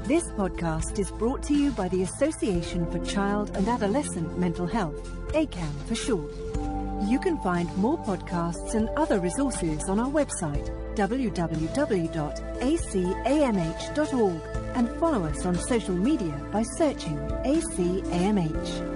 This podcast is brought to you by the Association for Child and Adolescent Mental Health, ACAM for short. You can find more podcasts and other resources on our website, www.acamh.org, and follow us on social media by searching ACAMH.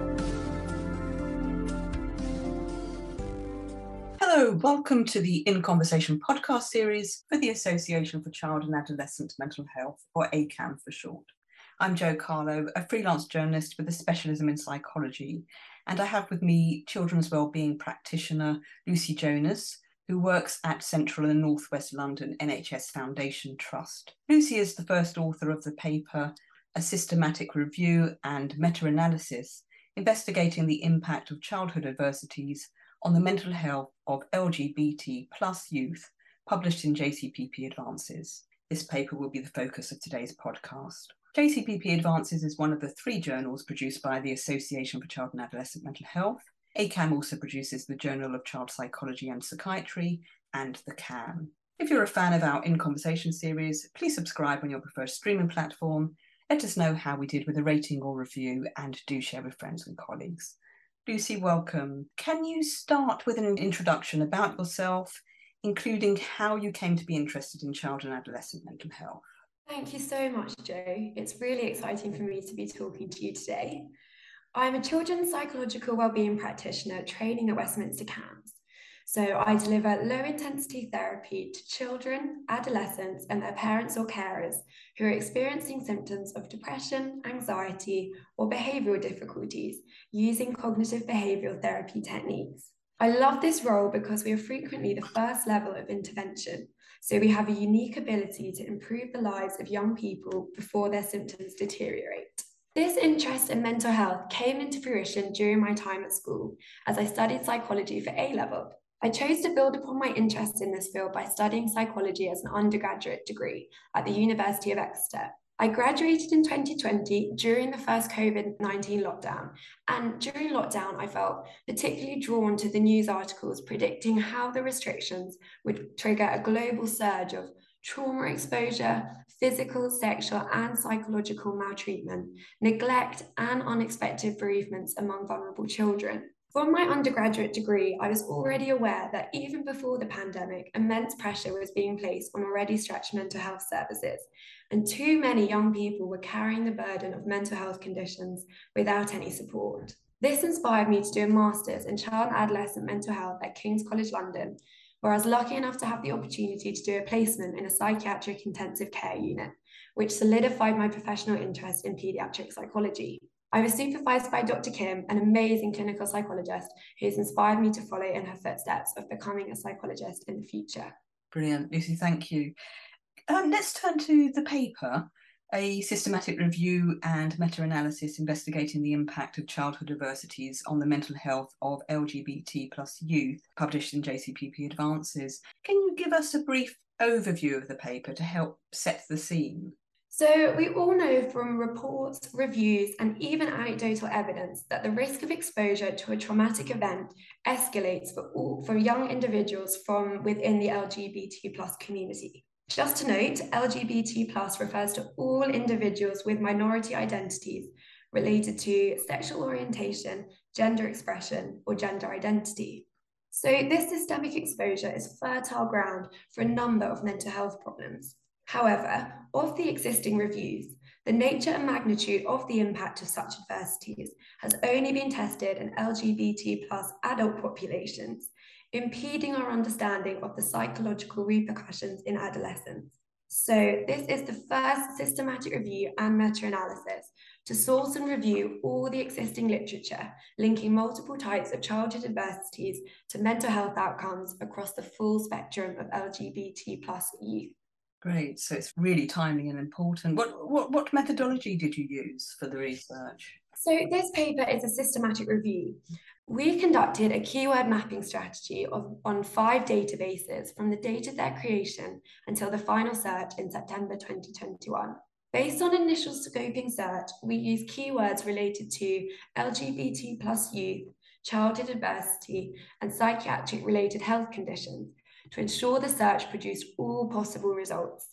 Hello, welcome to the In Conversation podcast series for the Association for Child and Adolescent Mental Health, or ACAM for short. I'm Jo Carlo, a freelance journalist with a specialism in psychology, and I have with me children's wellbeing practitioner Lucy Jonas, who works at Central and North West London NHS Foundation Trust. Lucy is the first author of the paper, A Systematic Review and Meta-Analysis, investigating the impact of childhood adversities on the mental health of LGBT plus youth, published in JCPP Advances. This paper will be the focus of today's podcast. JCPP Advances is one of the 3 journals produced by the Association for Child and Adolescent Mental Health. ACAM also produces the Journal of Child Psychology and Psychiatry and the CAM. If you're a fan of our In Conversation series, please subscribe on your preferred streaming platform. Let us know how we did with a rating or review, and do share with friends and colleagues. Lucy, welcome. Can you start with an introduction about yourself, including how you came to be interested in child and adolescent mental health? Thank you so much, Jo. It's really exciting for me to be talking to you today. I'm a children's psychological wellbeing practitioner training at Westminster CAMHS. So I deliver low-intensity therapy to children, adolescents, and their parents or carers who are experiencing symptoms of depression, anxiety, or behavioural difficulties using cognitive behavioural therapy techniques. I love this role because we are frequently the first level of intervention, so we have a unique ability to improve the lives of young people before their symptoms deteriorate. This interest in mental health came into fruition during my time at school as I studied psychology for A-level. I chose to build upon my interest in this field by studying psychology as an undergraduate degree at the University of Exeter. I graduated in 2020 during the first COVID-19 lockdown, and during lockdown I felt particularly drawn to the news articles predicting how the restrictions would trigger a global surge of trauma exposure, physical, sexual and psychological maltreatment, neglect and unexpected bereavements among vulnerable children. From my undergraduate degree, I was already aware that even before the pandemic, immense pressure was being placed on already stretched mental health services, and too many young people were carrying the burden of mental health conditions without any support. This inspired me to do a master's in child and adolescent mental health at King's College London, where I was lucky enough to have the opportunity to do a placement in a psychiatric intensive care unit, which solidified my professional interest in paediatric psychology. I was supervised by Dr. Kim, an amazing clinical psychologist who has inspired me to follow in her footsteps of becoming a psychologist in the future. Brilliant, Lucy, thank you. Let's turn to the paper, A Systematic Review and Meta-Analysis investigating the impact of childhood adversities on the mental health of LGBT plus youth, published in JCPP Advances. Can you give us a brief overview of the paper to help set the scene? So we all know from reports, reviews, and even anecdotal evidence that the risk of exposure to a traumatic event escalates for young individuals from within the LGBT plus community. Just to note, LGBT plus refers to all individuals with minority identities related to sexual orientation, gender expression, or gender identity. So this systemic exposure is fertile ground for a number of mental health problems. However, of the existing reviews, the nature and magnitude of the impact of such adversities has only been tested in LGBT plus adult populations, impeding our understanding of the psychological repercussions in adolescence. So this is the first systematic review and meta-analysis to source and review all the existing literature linking multiple types of childhood adversities to mental health outcomes across the full spectrum of LGBT plus youth. Great, so it's really timely and important. What methodology did you use for the research? So this paper is a systematic review. We conducted a keyword mapping strategy on 5 databases from the date of their creation until the final search in September 2021. Based on initial scoping search, we used keywords related to LGBT plus youth, childhood adversity, and psychiatric related health conditions to ensure the search produced all possible results.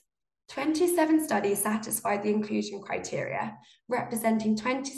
27 studies satisfied the inclusion criteria, representing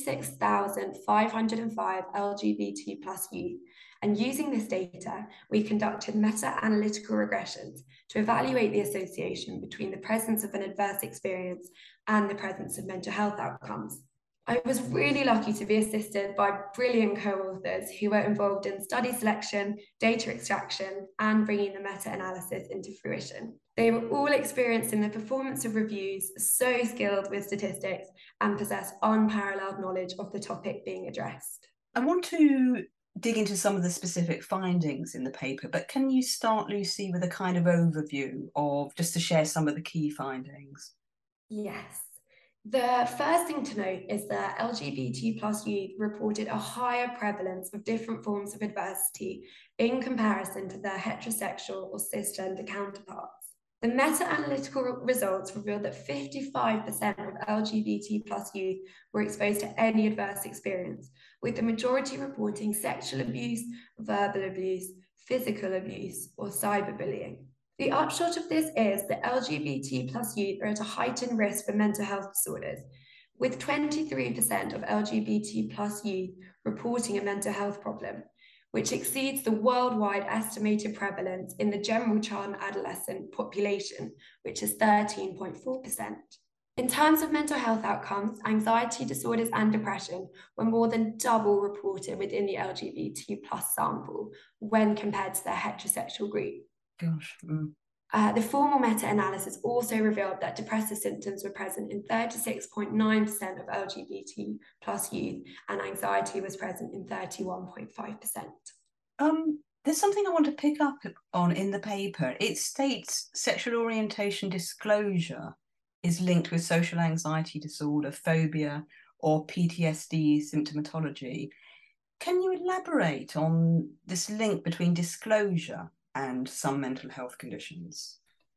26,505 LGBT plus youth. And using this data, we conducted meta-analytical regressions to evaluate the association between the presence of an adverse experience and the presence of mental health outcomes. I was really lucky to be assisted by brilliant co-authors who were involved in study selection, data extraction, and bringing the meta-analysis into fruition. They were all experienced in the performance of reviews, so skilled with statistics, and possess unparalleled knowledge of the topic being addressed. I want to dig into some of the specific findings in the paper, but can you start, Lucy, with a kind of overview of, just to share some of the key findings? Yes. The first thing to note is that LGBT plus youth reported a higher prevalence of different forms of adversity in comparison to their heterosexual or cisgender counterparts. The meta-analytical results revealed that 55% of LGBT plus youth were exposed to any adverse experience, with the majority reporting sexual abuse, verbal abuse, physical abuse, or cyberbullying. The upshot of this is that LGBT plus youth are at a heightened risk for mental health disorders, with 23% of LGBT plus youth reporting a mental health problem, which exceeds the worldwide estimated prevalence in the general child and adolescent population, which is 13.4%. In terms of mental health outcomes, anxiety disorders and depression were more than double reported within the LGBT plus sample when compared to their heterosexual group. Gosh. The formal meta-analysis also revealed that depressive symptoms were present in 36.9% of LGBT plus youth, and anxiety was present in 31.5%. There's something I want to pick up on in the paper. It states sexual orientation disclosure is linked with social anxiety disorder, phobia, or PTSD symptomatology. Can you elaborate on this link between disclosure and some mental health conditions?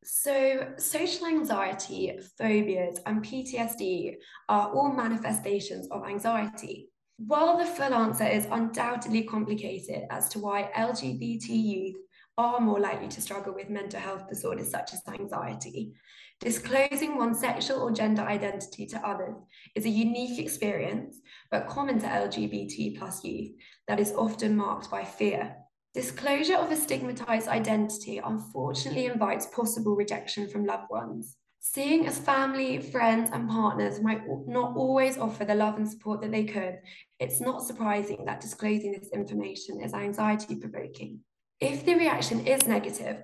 So, social anxiety, phobias, and PTSD are all manifestations of anxiety. While the full answer is undoubtedly complicated as to why LGBT youth are more likely to struggle with mental health disorders such as anxiety, disclosing one's sexual or gender identity to others is a unique experience, but common to LGBT plus youth, that is often marked by fear. Disclosure of a stigmatized identity unfortunately invites possible rejection from loved ones. Seeing as family, friends, and partners might not always offer the love and support that they could, it's not surprising that disclosing this information is anxiety-provoking. If the reaction is negative,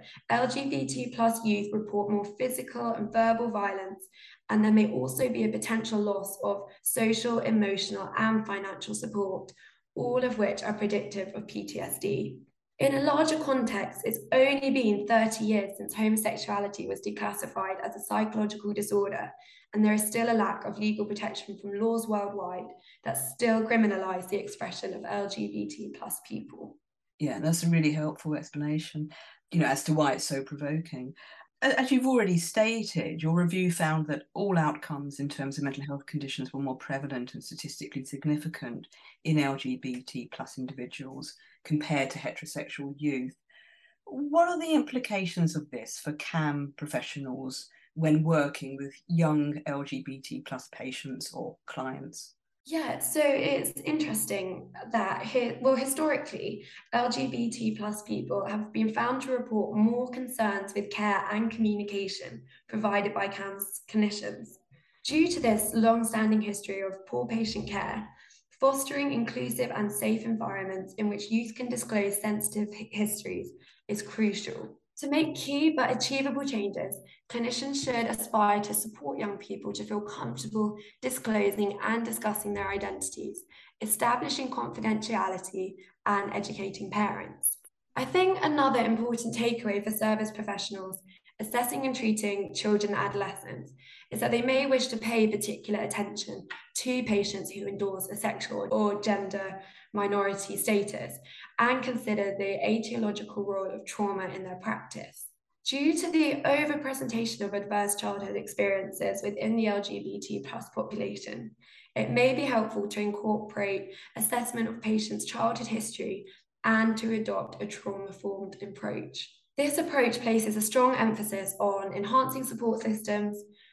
LGBT plus youth report more physical and verbal violence, and there may also be a potential loss of social, emotional, and financial support, all of which are predictive of PTSD. In a larger context, it's only been 30 years since homosexuality was declassified as a psychological disorder, and there is still a lack of legal protection from laws worldwide that still criminalize the expression of LGBT plus people. Yeah, that's a really helpful explanation, as to why it's so provoking. As you've already stated, your review found that all outcomes in terms of mental health conditions were more prevalent and statistically significant in LGBT plus individuals compared to heterosexual youth. What are the implications of this for CAM professionals when working with young LGBT plus patients or clients? Yeah, so it's interesting that historically, LGBT plus people have been found to report more concerns with care and communication provided by CAM's clinicians. Due to this long-standing history of poor patient care, fostering inclusive and safe environments in which youth can disclose sensitive histories is crucial. To make key but achievable changes, clinicians should aspire to support young people to feel comfortable disclosing and discussing their identities, establishing confidentiality, and educating parents. I think another important takeaway for service professionals assessing and treating children and adolescents is that they may wish to pay particular attention to patients who endorse a sexual or gender minority status and consider the etiological role of trauma in their practice. Due to the overpresentation of adverse childhood experiences within the LGBT plus population, it may be helpful to incorporate assessment of patients' childhood history and to adopt a trauma-informed approach. This approach places a strong emphasis on enhancing support systems,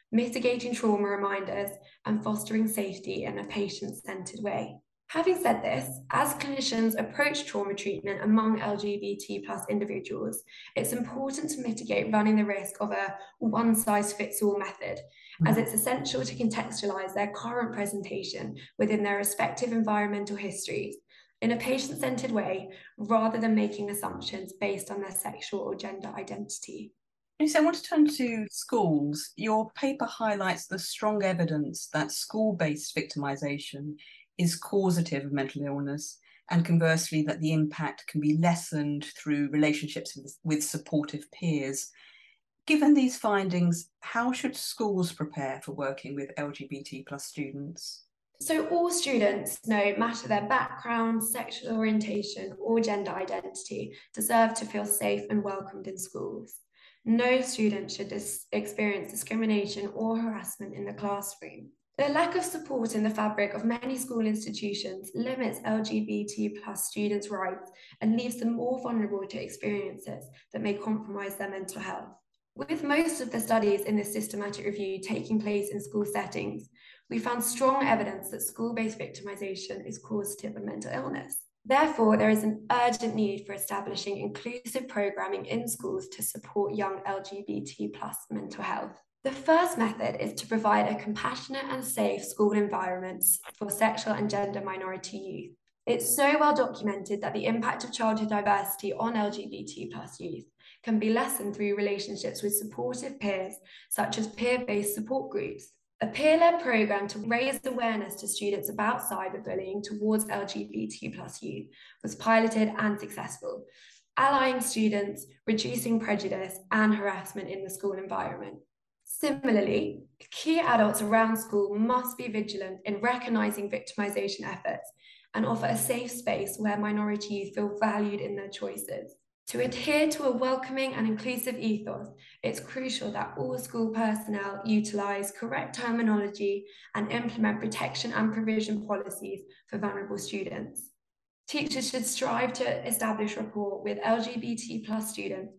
mitigating trauma reminders, and fostering safety in a patient-centred way. Having said this, as clinicians approach trauma treatment among LGBT plus individuals, it's important to mitigate running the risk of a one-size-fits-all method, as it's essential to contextualise their current presentation within their respective environmental histories in a patient-centred way, rather than making assumptions based on their sexual or gender identity. So I want to turn to schools. Your paper highlights the strong evidence that school-based victimisation is causative of mental illness, and conversely that the impact can be lessened through relationships with supportive peers. Given these findings, how should schools prepare for working with LGBT plus students? So all students, no matter their background, sexual orientation, or gender identity, deserve to feel safe and welcomed in schools. No student should experience discrimination or harassment in the classroom. The lack of support in the fabric of many school institutions limits LGBT plus students' rights and leaves them more vulnerable to experiences that may compromise their mental health. With most of the studies in this systematic review taking place in school settings, we found strong evidence that school-based victimisation is causative of mental illness. Therefore, there is an urgent need for establishing inclusive programming in schools to support young LGBT plus mental health. The first method is to provide a compassionate and safe school environment for sexual and gender minority youth. It's so well documented that the impact of childhood diversity on LGBT plus youth can be lessened through relationships with supportive peers, such as peer-based support groups. A peer-led programme to raise awareness to students about cyberbullying towards LGBT plus youth was piloted and successful, allying students, reducing prejudice and harassment in the school environment. Similarly, key adults around school must be vigilant in recognising victimisation efforts and offer a safe space where minority youth feel valued in their choices. To adhere to a welcoming and inclusive ethos, it's crucial that all school personnel utilise correct terminology and implement protection and provision policies for vulnerable students. Teachers should strive to establish rapport with LGBT plus students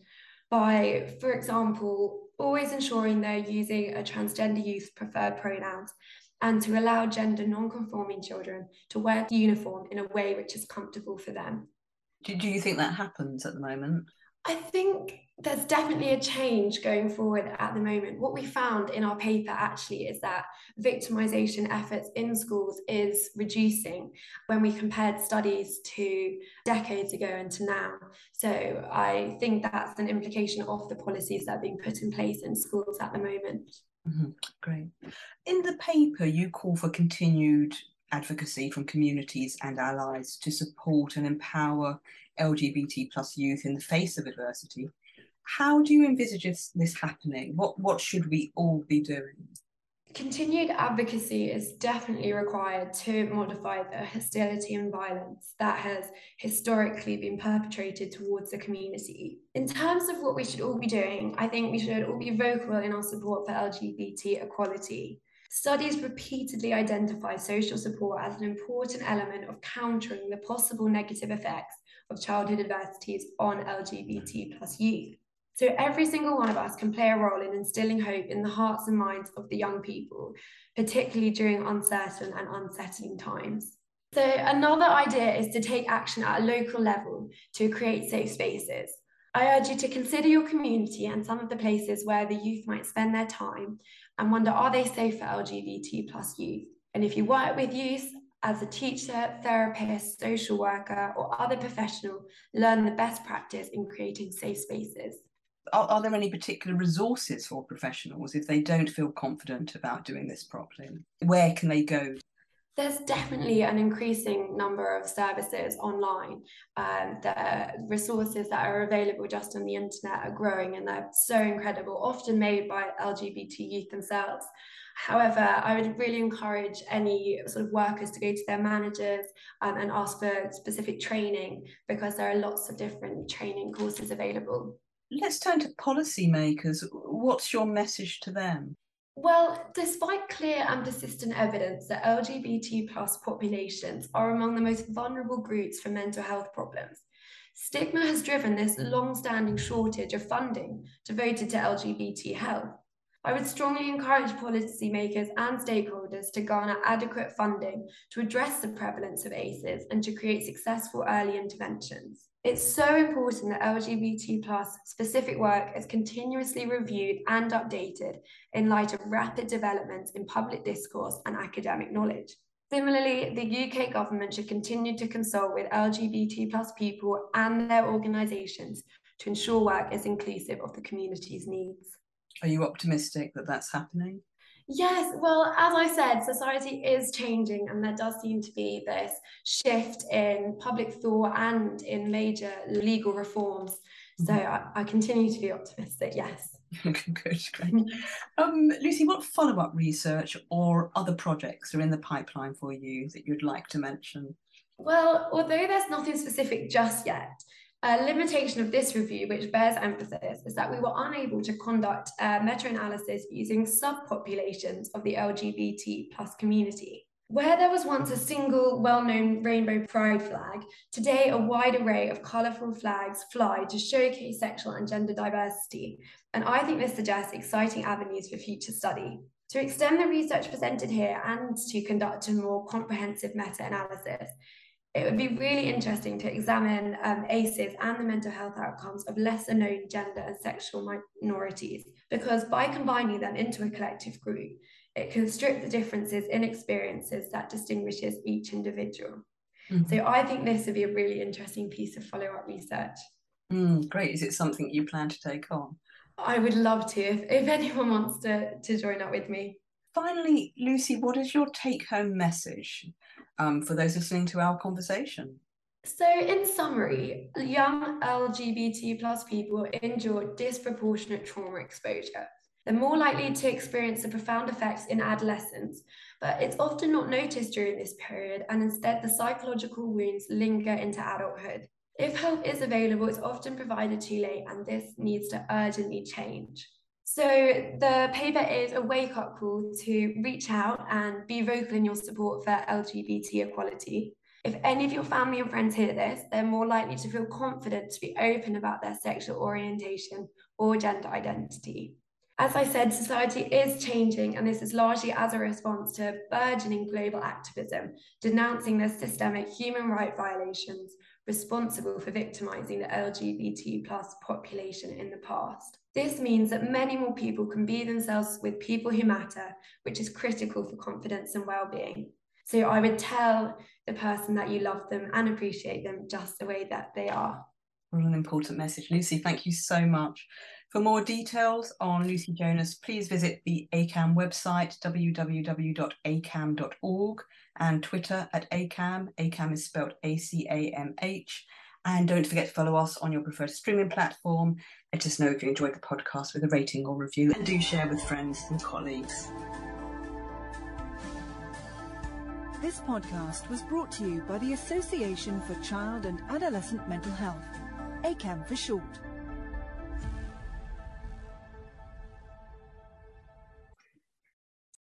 by, for example, always ensuring they're using a transgender youth's preferred pronouns, and to allow gender non-conforming children to wear the uniform in a way which is comfortable for them. Do you think that happens at the moment? I think there's definitely a change going forward at the moment. What we found in our paper actually is that victimisation efforts in schools is reducing when we compared studies to decades ago and to now. So I think that's an implication of the policies that are being put in place in schools at the moment. Mm-hmm. Great. In the paper, you call for continued advocacy from communities and allies to support and empower LGBT plus youth in the face of adversity. How do you envisage this happening? What should we all be doing? Continued advocacy is definitely required to modify the hostility and violence that has historically been perpetrated towards the community. In terms of what we should all be doing, I think we should all be vocal in our support for LGBT equality. Studies repeatedly identify social support as an important element of countering the possible negative effects of childhood adversities on LGBT plus youth. So every single one of us can play a role in instilling hope in the hearts and minds of the young people, particularly during uncertain and unsettling times. So another idea is to take action at a local level to create safe spaces. I urge you to consider your community and some of the places where the youth might spend their time and wonder, are they safe for LGBT plus youth? And if you work with youth as a teacher, therapist, social worker, or other professional, learn the best practice in creating safe spaces. Are there any particular resources for professionals if they don't feel confident about doing this properly? Where can they go? There's definitely an increasing number of services online. The resources that are available just on the internet are growing, and they're so incredible, often made by LGBT youth themselves. However, I would really encourage any sort of workers to go to their managers and ask for specific training, because there are lots of different training courses available. Let's turn to policymakers. What's your message to them? Well, despite clear and persistent evidence that LGBT plus populations are among the most vulnerable groups for mental health problems, stigma has driven this long-standing shortage of funding devoted to LGBT health. I would strongly encourage policymakers and stakeholders to garner adequate funding to address the prevalence of ACEs and to create successful early interventions. It's so important that LGBT+ specific work is continuously reviewed and updated in light of rapid developments in public discourse and academic knowledge. Similarly, the UK government should continue to consult with LGBT+ people and their organisations to ensure work is inclusive of the community's needs. Are you optimistic that that's happening? Yes, well, as I said, society is changing, and there does seem to be this shift in public thought and in major legal reforms. So I continue to be optimistic, yes. Good, great. Lucy, what follow-up research or other projects are in the pipeline for you that you'd like to mention? Well, although there's nothing specific just yet, a limitation of this review, which bears emphasis, is that we were unable to conduct a meta-analysis using subpopulations of the LGBT+ community. Where there was once a single well-known rainbow pride flag, today a wide array of colourful flags fly to showcase sexual and gender diversity, and I think this suggests exciting avenues for future study. To extend the research presented here and to conduct a more comprehensive meta-analysis, it would be really interesting to examine ACEs and the mental health outcomes of lesser known gender and sexual minorities, because by combining them into a collective group, it can strip the differences in experiences that distinguishes each individual. So I think this would be a really interesting piece of follow-up research. Great. Is it something you plan to take on? I would love to, if anyone wants to join up with me. Finally, Lucy, what is your take-home message for those listening to our conversation? So in summary, young LGBT+ people endure disproportionate trauma exposure. They're more likely to experience the profound effects in adolescence, but it's often not noticed during this period, and instead the psychological wounds linger into adulthood. If help is available, it's often provided too late, and this needs to urgently change. So the paper is a wake-up call to reach out and be vocal in your support for LGBT equality. If any of your family and friends hear this, they're more likely to feel confident to be open about their sexual orientation or gender identity. As I said, society is changing, and this is largely as a response to burgeoning global activism, denouncing the systemic human rights violations responsible for victimizing the LGBT+ population in the past. This means that many more people can be themselves with people who matter, which is critical for confidence and well-being. So I would tell the person that you love them and appreciate them just the way that they are. What an important message. Lucy, thank you so much. For more details on Lucy Jonas, please visit the ACAM website, www.acam.org, and Twitter at ACAM. ACAM is spelled ACAMH. And don't forget to follow us on your preferred streaming platform. Let us know if you enjoyed the podcast with a rating or review, and do share with friends and colleagues. This podcast was brought to you by the Association for Child and Adolescent Mental Health, ACAM for short.